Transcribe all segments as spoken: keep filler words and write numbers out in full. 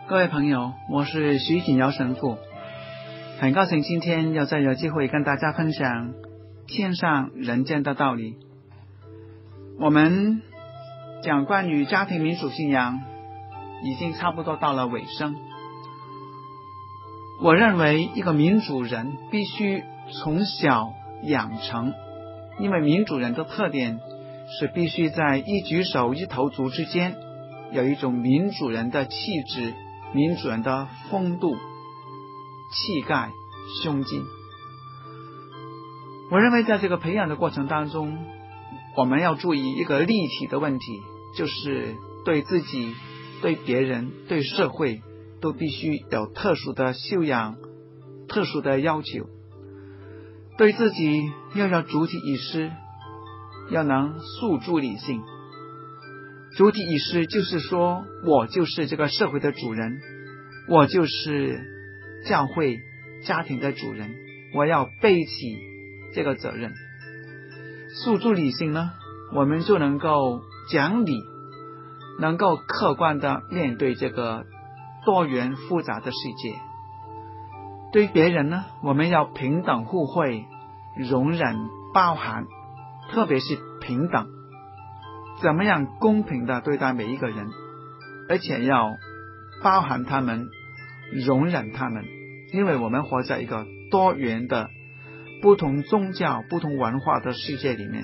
各位朋友，我是徐锦尧神父，很高兴今天又再有机会跟大家分享天上人间的道理。我们讲关于家庭民主信仰已经差不多到了尾声。我认为一个民主人必须从小养成，因为民主人的特点是必须在一举手一投足之间有一种民主人的气质，民主人的风度、气概、胸襟。我认为在这个培养的过程当中，我们要注意一个立体的问题，就是对自己、对别人、对社会都必须有特殊的修养、特殊的要求。对自己要有主体意识，要能诉诸理性。主体意识就是说，我就是这个社会的主人，我就是教会家庭的主人，我要背起这个责任。诉诸理性呢，我们就能够讲理，能够客观的面对这个多元复杂的世界。对于别人呢，我们要平等互惠，容忍包含，特别是平等，怎么样公平的对待每一个人，而且要包含他们，容忍他们，因为我们活在一个多元的不同宗教、不同文化的世界里面。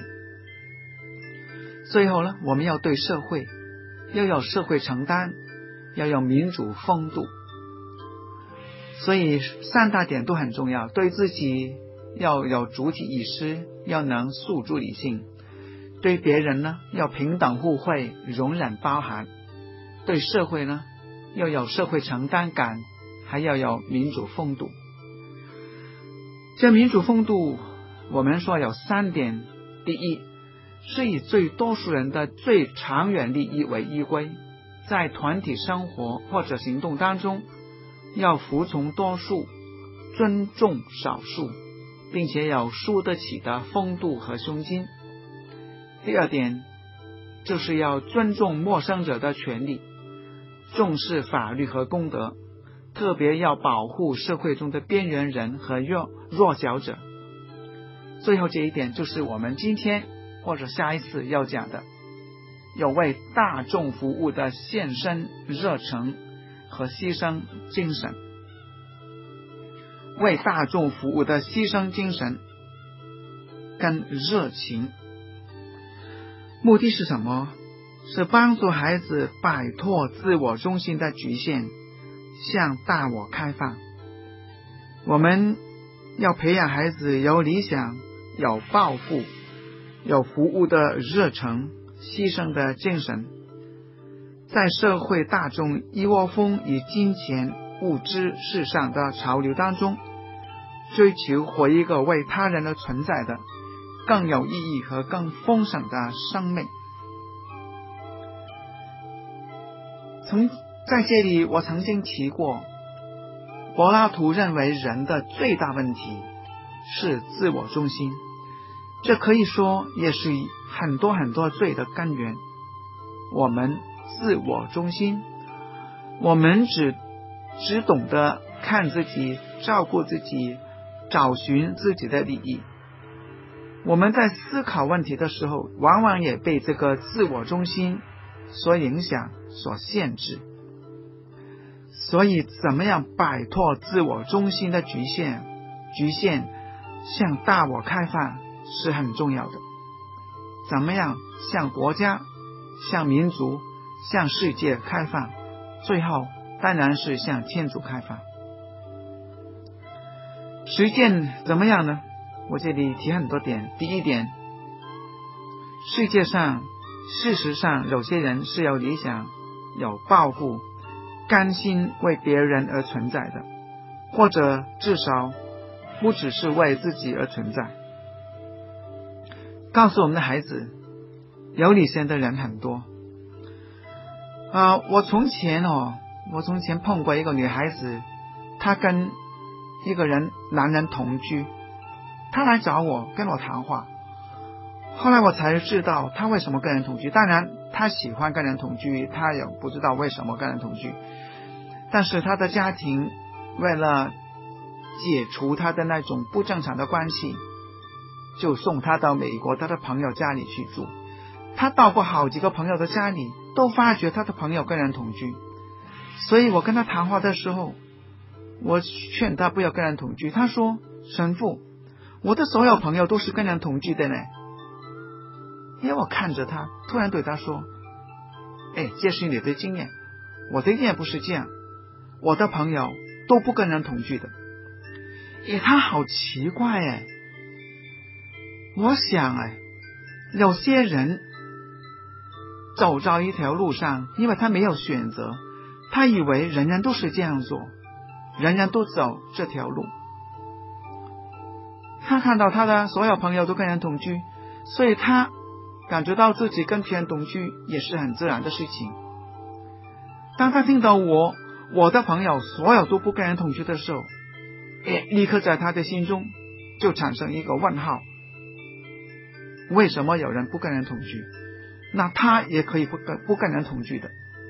最后呢，我们要对社会要有社会承担，要有民主风度。所以三大点都很重要，对自己要有主体意识，要能诉诸理性；对别人呢，要平等互惠，容忍包含；对社会呢，要有社会承担感，还要有民主风度。这民主风度我们说有三点。第一，是以最多数人的最长远利益为依归，在团体生活或者行动当中要服从多数，尊重少数，并且有输得起的风度和胸襟。第二点，就是要尊重陌生者的权利，重视法律和公德，特别要保护社会中的边缘人和弱弱小者。最后这一点就是我们今天或者下一次要讲的，有为大众服务的献身热忱和牺牲精神。为大众服务的牺牲精神跟热情，目的是什么？是帮助孩子摆脱自我中心的局限，向大我开放。我们要培养孩子有理想、有抱负、有服务的热忱、牺牲的精神。在社会大众一窝蜂以金钱、物质、世上的潮流当中，追求活一个为他人而存在的更有意义和更丰盛的生命。从在这里我曾经提过，柏拉图认为人的最大问题是自我中心，这可以说也是很多很多罪的根源。我们自我中心，我们只只懂得看自己，照顾自己，找寻自己的利益。我们在思考问题的时候，往往也被这个自我中心所影响、所限制。所以怎么样摆脱自我中心的局限局限向大我开放是很重要的。怎么样向国家、向民族、向世界开放，最后当然是向天主开放。实践怎么样呢？我这里提很多点。第一点，世界上事实上有些人是有理想、有抱负，甘心为别人而存在的，或者至少不只是为自己而存在。告诉我们的孩子，有理想的人很多。啊、呃，我从前哦，我从前碰过一个女孩子，她跟一个人男人同居，她来找我跟我谈话。后来我才知道她为什么跟人同居。当然，她喜欢跟人同居，她也不知道为什么跟人同居。 但是他的家庭为了解除他的那种不正常的关系，就送他到美国他的朋友家里去住。他到过好几个朋友的家里，都发觉他的朋友跟人同居。所以我跟他谈话的时候，我劝他不要跟人同居。他说，神父，我的所有朋友都是跟人同居的呢。因为我看着他，突然对他说，哎，这是你的经验，我的经验不是这样，我的朋友都不跟人同居的。哎，他好奇怪哎。我想哎，有些人走在一条路上，因为他没有选择，他以为人人都是这样做，人人都走这条路。他看到他的所有朋友都跟人同居，所以他感觉到自己跟别人同居也是很自然的事情。当他听到我我的朋友所有都不跟人同居的时候，立刻在他的心中就产生一个问号，为什么有人不跟人同居？那他也可以不跟不跟人同居的。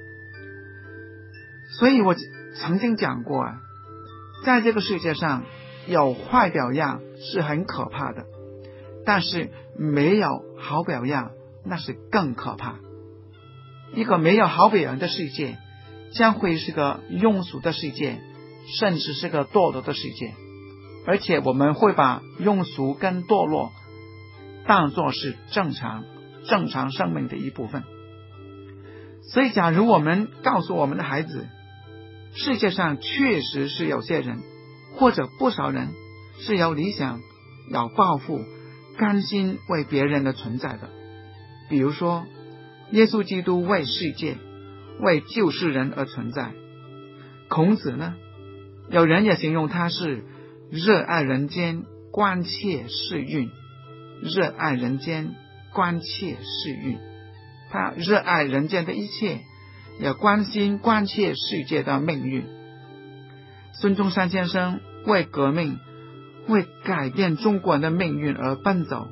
所以我曾经讲过啊，在这个世界上有坏表样是很可怕的，但是没有好表样那是更可怕。一个没有好表样的世界将会是个庸俗的世界，甚至是个堕落的世界，而且我们会把庸俗跟堕落当作是正常正常生命的一部分。所以假如我们告诉我们的孩子，世界上确实是有些人或者不少人是有理想有抱负甘心为别人的存在的，比如说耶稣基督为世界为救世人而存在。孔子呢，有人也形容他是热爱人间关切世运，热爱人间关切世运，他热爱人间的一切，也关心关切世界的命运。孙中山先生为革命为改变中国人的命运而奔走，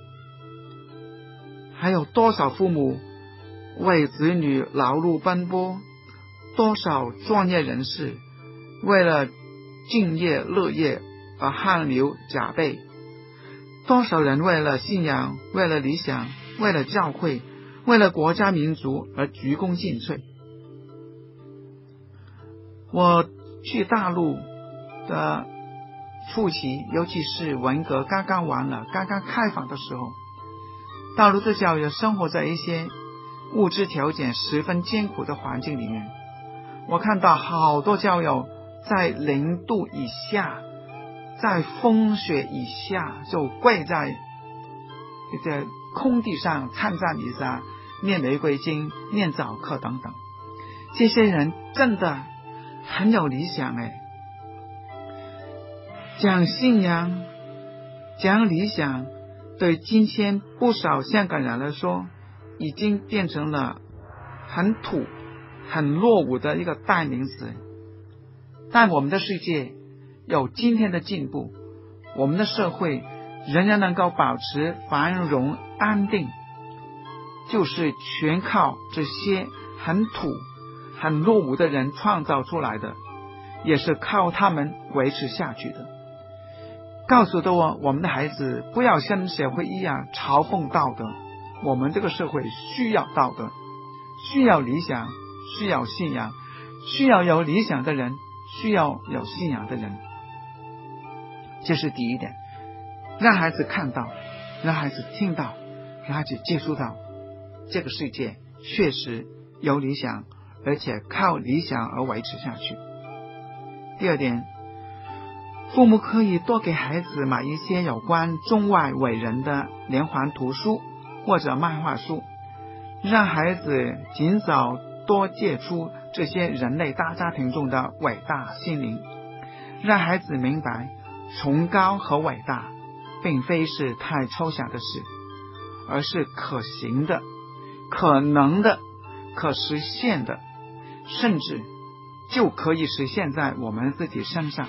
还有多少父母为子女劳碌奔波，多少专业人士为了敬业乐业而汗流浃背，多少人为了信仰为了理想为了教会为了国家民族而鞠躬尽瘁。我去大陆的初期，尤其是文革刚刚完了刚刚开放的时候，大陆的教友生活在一些物质条件十分艰苦的环境里面。我看到好多教友在零度以下，在风雪以下就跪在这个空地上参赞弥撒念玫瑰经念早课等等。这些人真的很有理想哎，讲信仰讲理想对今天不少香港人来说已经变成了很土很落伍的一个代名词。但我们的世界有今天的进步，我们的社会仍然能够保持繁荣安定，就是全靠这些很土很落伍的人创造出来的，也是靠他们维持下去的。告诉的我我们的孩子不要像社会一样嘲讽道德，我们这个社会需要道德，需要理想，需要信仰，需要有理想的人，需要有信仰的人。这是第一点，让孩子看到，让孩子听到，让孩子接触到这个世界确实有理想，而且靠理想而维持下去。第二点，父母可以多给孩子买一些有关中外伟人的连环图书或者漫画书，让孩子尽早多接触这些人类大家庭中的伟大心灵，让孩子明白崇高和伟大并非是太抽象的事，而是可行的可能的可实现的，甚至就可以实现在我们自己身上。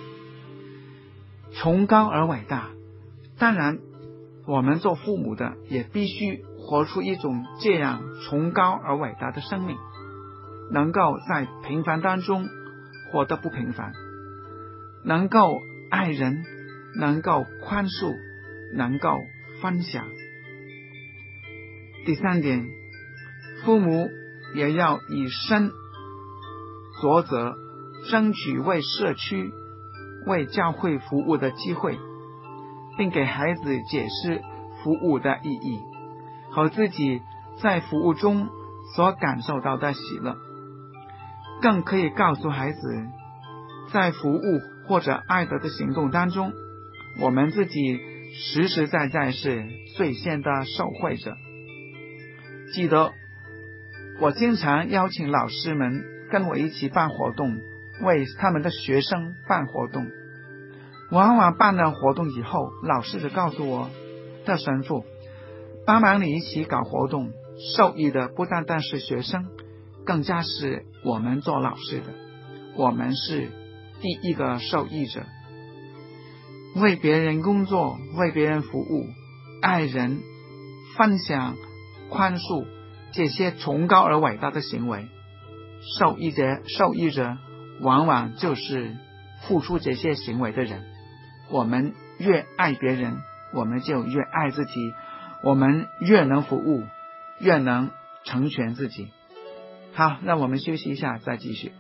崇高而伟大，当然我们做父母的也必须活出一种这样崇高而伟大的生命，能够在平凡当中活得不平凡，能够爱人，能够宽恕，能够分享。第三点，父母也要以身作则，争取为社区、为教会服务的机会，并给孩子解释服务的意义和自己在服务中所感受到的喜乐。更可以告诉孩子，在服务或者爱德的行动当中，我们自己实实在在是最先的受惠者。记得我经常邀请老师们跟我一起办活动，为他们的学生办活动。往往办了活动以后，老师就告诉我的神父，帮忙你一起搞活动，受益的不单单是学生，更加是我们做老师的，我们是第一个受益者。为别人工作，为别人服务，爱人，分享，宽恕，这些崇高而伟大的行为，受益者受益者往往就是付出这些行为的人。我们越爱别人，我们就越爱自己，我们越能服务，越能成全自己。好，让我们休息一下，再继续。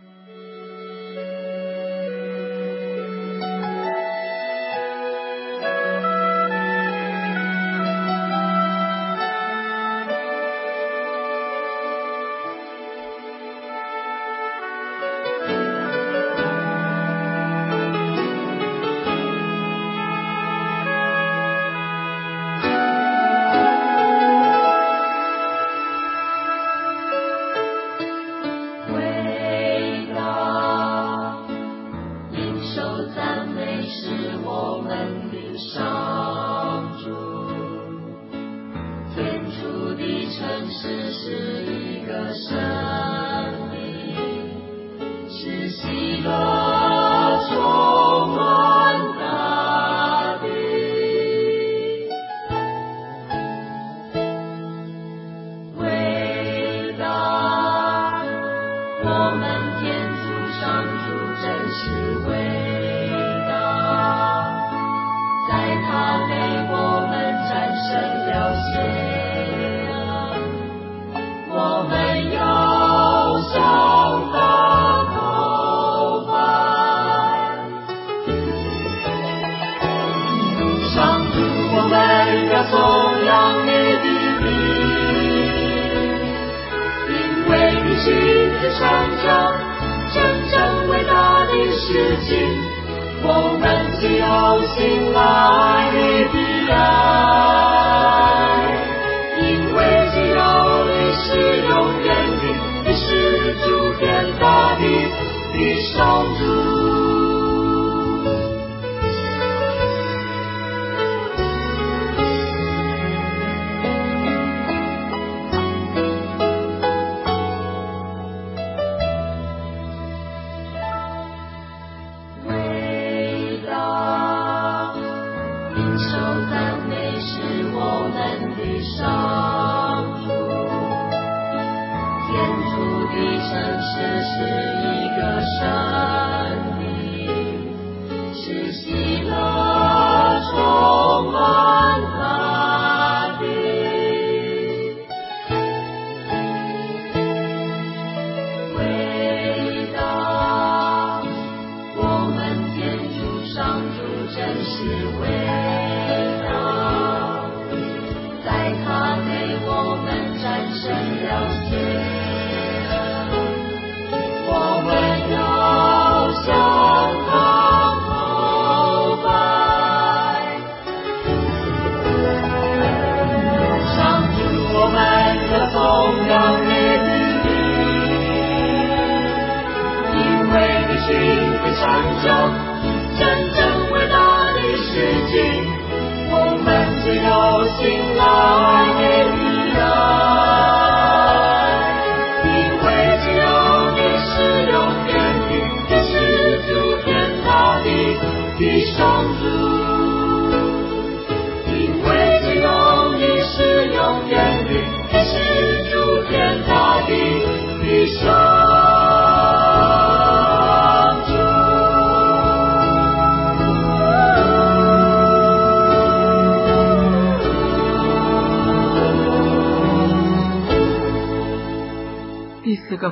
上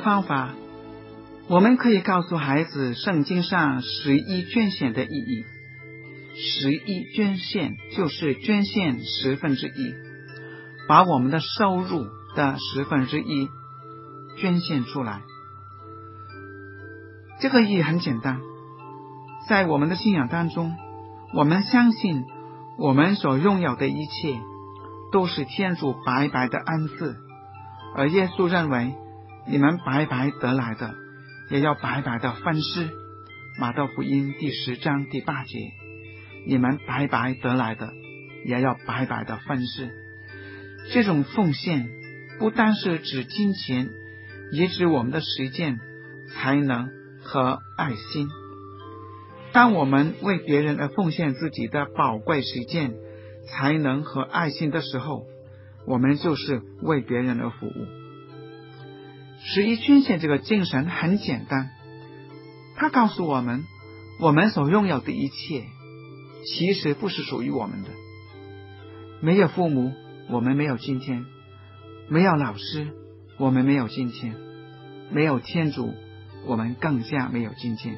方法，我们可以告诉孩子圣经上十一捐献的意义。十一捐献就是捐献十分之一，把我们的收入的十分之一捐献出来。这个意义很简单，在我们的信仰当中，我们相信我们所拥有的一切都是天主白白的恩赐，而耶稣认为你们白白得来的也要白白的分施。马太福音第十章第八节，你们白白得来的也要白白的分施。这种奉献不单是指金钱，也指我们的实践、才能和爱心。当我们为别人而奉献自己的宝贵实践、才能和爱心的时候，我们就是为别人而服务。十一捐献这个精神很简单，它告诉我们，我们所拥有的一切其实不是属于我们的。没有父母，我们没有今天；没有老师，我们没有今天；没有天主，我们更加没有今天。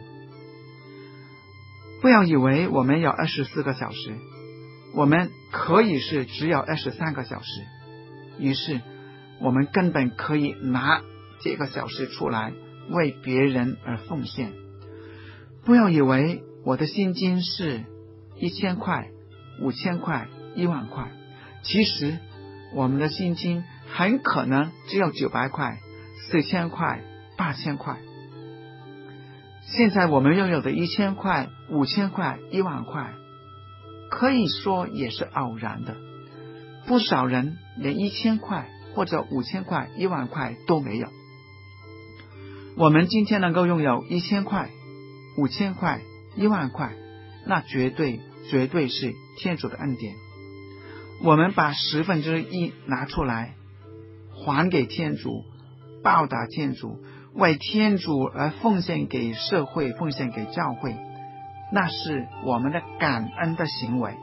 不要以为我们有二十四个小时，我们可以是只有二十三个小时，于是我们根本可以拿这个小时出来为别人而奉献。不要以为我的薪金是一千块、五千块、一万块，其实我们的薪金很可能只有九百块、四千块、八千块。现在我们拥有的一千块、五千块、一万块，可以说也是偶然的。不少人连一千块或者五千块、一万块都没有。我们今天能够拥有一千块、五千块、一万块，那绝对绝对是天主的恩典。我们把十分之一拿出来，还给天主，报答天主，为天主而奉献给社会，奉献给教会，那是我们的感恩的行为。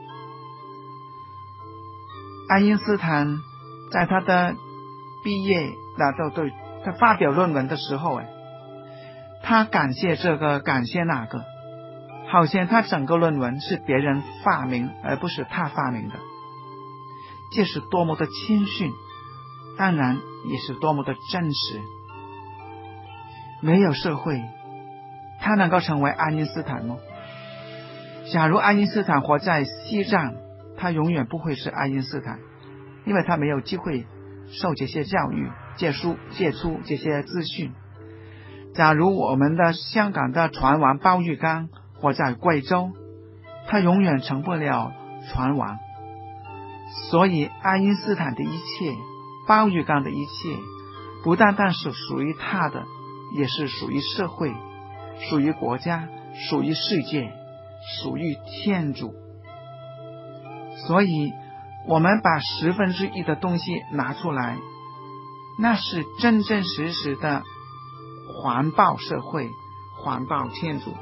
爱因斯坦在他的毕业那都对他发表论文的时候，哎，他感谢这个感谢那个，好像他整个论文是别人发明而不是他发明的。这是多么的谦逊，当然也是多么的真实。没有社会，他能够成为爱因斯坦吗？假如爱因斯坦活在西藏，他永远不会是爱因斯坦，因为他没有机会受这些教育，接触接触这些资讯。假如我们的香港的船王包玉刚活在贵州，他永远成不了船王。所以爱因斯坦的一切，包玉刚的一切，不单单是属于他的，也是属于社会，属于国家，属于世界，属于天主。所以我们把十分之一的东西拿出来，那是真真实实的环抱社会，环抱天主。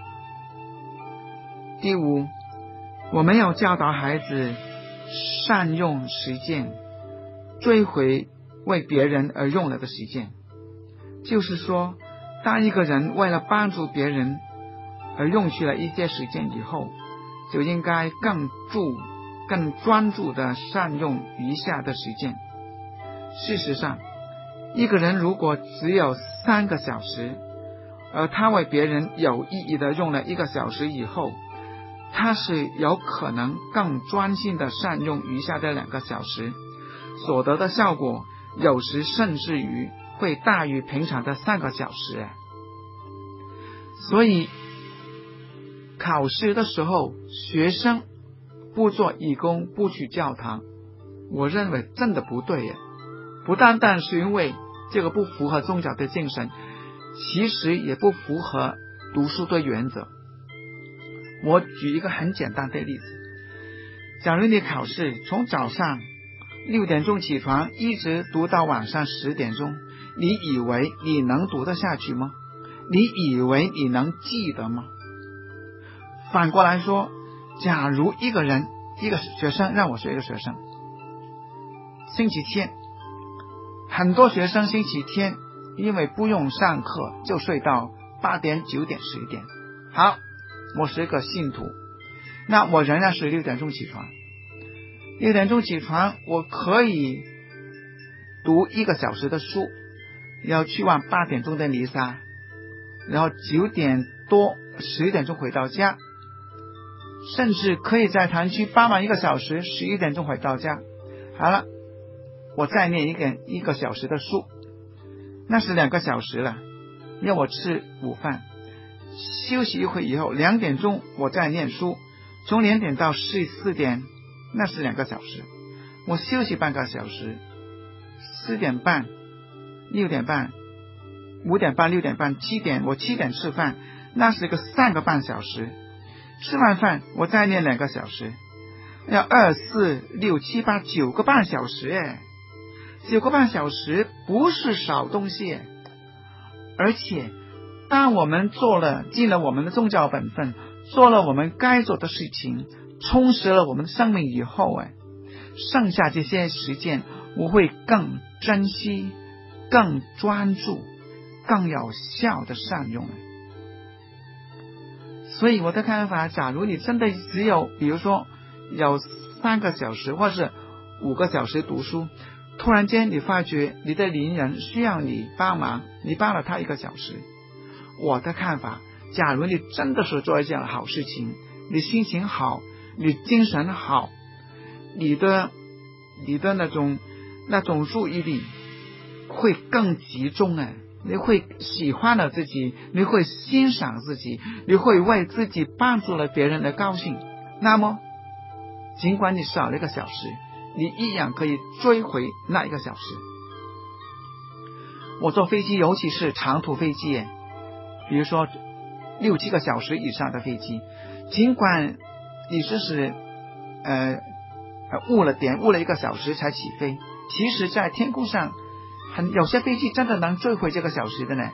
第五，我们要教导孩子善用实践，追回为别人而用了的实践。就是说，当一个人为了帮助别人而用去了一些实践以后，就应该更注更专注的善用余下的实践。事实上，一个人如果只有三个小时，而他为别人有意义的用了一个小时以后，他是有可能更专心的善用余下的两个小时，所得的效果有时甚至于会大于平常的三个小时。所以考试的时候，学生不做义工，不去教堂，我认为真的不对耶。不单单是因为这个不符合宗教的精神，其实也不符合读书的原则。我举一个很简单的例子，假如你考试从早上六点钟起床，一直读到晚上十点钟，你以为你能读得下去吗？你以为你能记得吗？反过来说，假如一个人一个学生，让我说一个学生，星期天很多学生星期天因为不用上课就睡到八点、九点、十点。好，我是一个信徒，那我仍然是六点钟起床。六点钟起床，我可以读一个小时的书，要去往八点钟的弥撒，然后九点多、十点钟回到家，甚至可以在堂区帮忙一个小时，十一点钟回到家。好了，我再念一个一个小时的书，那是两个小时了。要我吃午饭，休息一会以后，两点钟我再念书，从两点到十四点，那是两个小时。我休息半个小时，四点半、六点半、五点半、六点半、七点，我七点吃饭，那是一个三个半小时。吃完饭我再念两个小时，要二四六七八九个半小时哎，九个半小时不是少东西哎。而且当我们做了尽了我们的宗教本分，做了我们该做的事情，充实了我们的生命以后哎，剩下这些时间我会更珍惜、更专注、更有效的善用。所以我的看法，假如你真的只有比如说有三个小时或是五个小时读书，突然间你发觉你的邻人需要你帮忙，你帮了他一个小时，我的看法，假如你真的是做一件好事情，你心情好，你精神好，你的你的那种那种注意力会更集中哎，你会喜欢了自己，你会欣赏自己，你会为自己帮助了别人的高兴。那么尽管你少了一个小时，你一样可以追回那一个小时。我坐飞机，尤其是长途飞机，比如说六七个小时以上的飞机，尽管你只是呃误了点，误了一个小时才起飞，其实在天空上很有些飞机真的能追回这个小时的呢。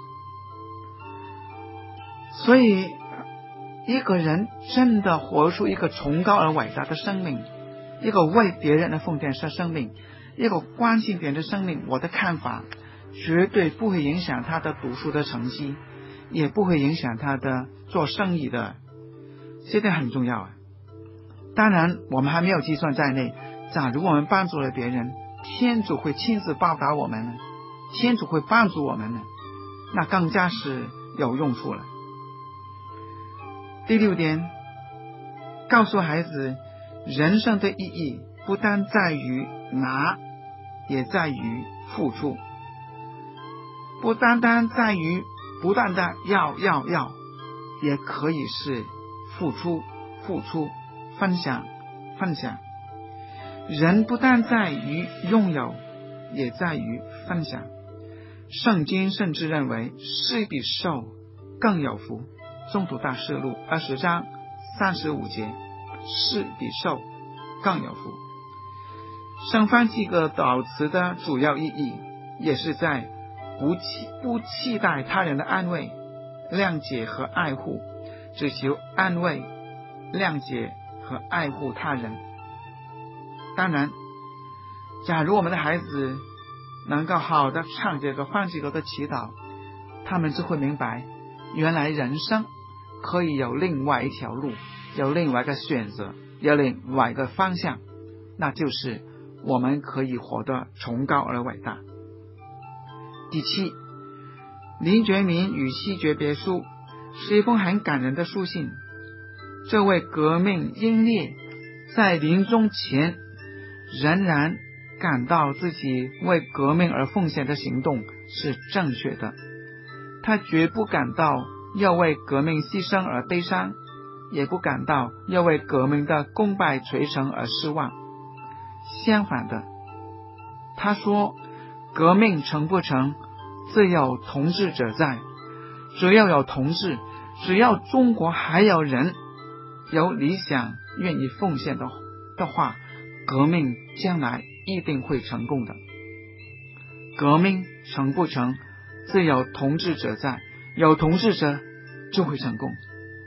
所以一个人真的活出一个崇高而伟大的生命，一个为别人的奉献的生命，一个关心别人的生命，我的看法绝对不会影响他的读书的成绩，也不会影响他的做生意的，这点很重要啊。当然我们还没有计算在内，假如我们帮助了别人，天主会亲自报答我们呢，天主会帮助我们呢，那更加是有用处了。第六点，告诉孩子人生的意义不单在于拿，也在于付出，不单单在于不断的要要要，也可以是付出付出分享分享。人不但在于拥有，也在于分享。圣经甚至认为施比受更有福。宗徒大事录二十章三十五节，施比受更有福。圣方济各祷词的主要意义，也是在不期不期待他人的安慰、谅解和爱护，只求安慰、谅解和爱护他人。当然，假如我们的孩子能够好的唱这个方济各的祈祷，他们就会明白，原来人生可以有另外一条路，有另外一个选择，有另外一个方向，那就是我们可以活得崇高而伟大。第七，林觉民与西诀别书是一封很感人的书信。这位革命英烈在临终前仍然感到自己为革命而奉献的行动是正确的，他绝不感到要为革命牺牲而悲伤，也不感到要为革命的功败垂成而失望。相反的，他说革命成不成，自有同志者在，只要有同志，只要中国还有人有理想愿意奉献的的话，革命将来一定会成功的。革命成不成，自有同志者在，有同志者就会成功。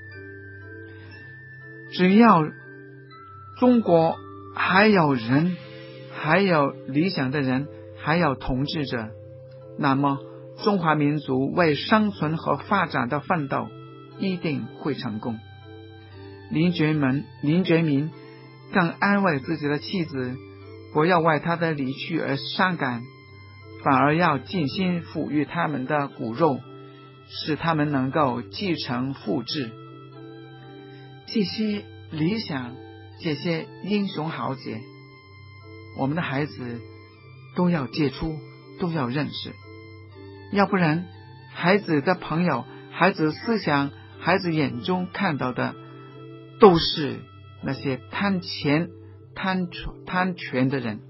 只要中国还有人，还有理想的人，还有同志者，那么中华民族为生存和发展的奋斗一定会成功。林觉民林觉民更安慰自己的妻子，不要为他的离去而伤感，反而要尽心抚育他们的骨肉，使他们能够继承父志。这些理想，这些英雄豪杰，我们的孩子都要接触，都要认识，要不然孩子的朋友、孩子思想、孩子眼中看到的都是那些贪钱、贪贪权的人。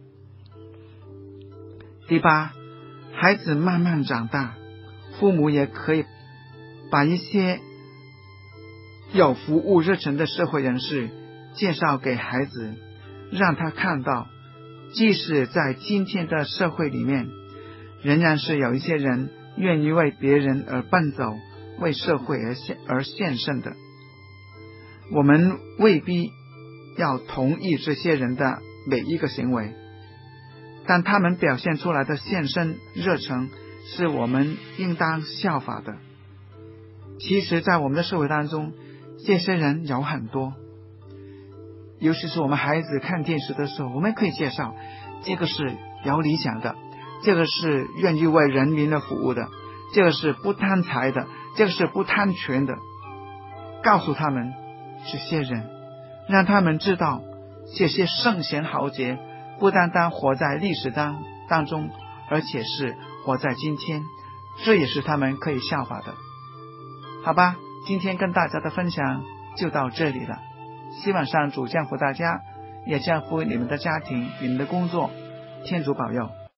第八，孩子慢慢长大，父母也可以把一些有服务热忱的社会人士介绍给孩子，让他看到即使在今天的社会里面，仍然是有一些人愿意为别人而奔走，为社会而献而献身的。我们未必要同意这些人的每一个行为，但他们表现出来的献身热忱是我们应当效法的。其实在我们的社会当中，这些人有很多，尤其是我们孩子看电视的时候，我们可以介绍这个是有理想的，这个是愿意为人民的服务的，这个是不贪财的，这个是不贪权的，告诉他们这些人，让他们知道这些圣贤豪杰不单单活在历史当当中，而且是活在今天，这也是他们可以效法的。好吧，今天跟大家的分享就到这里了，希望上主降福大家，也降福你们的家庭、你们的工作，天主保佑。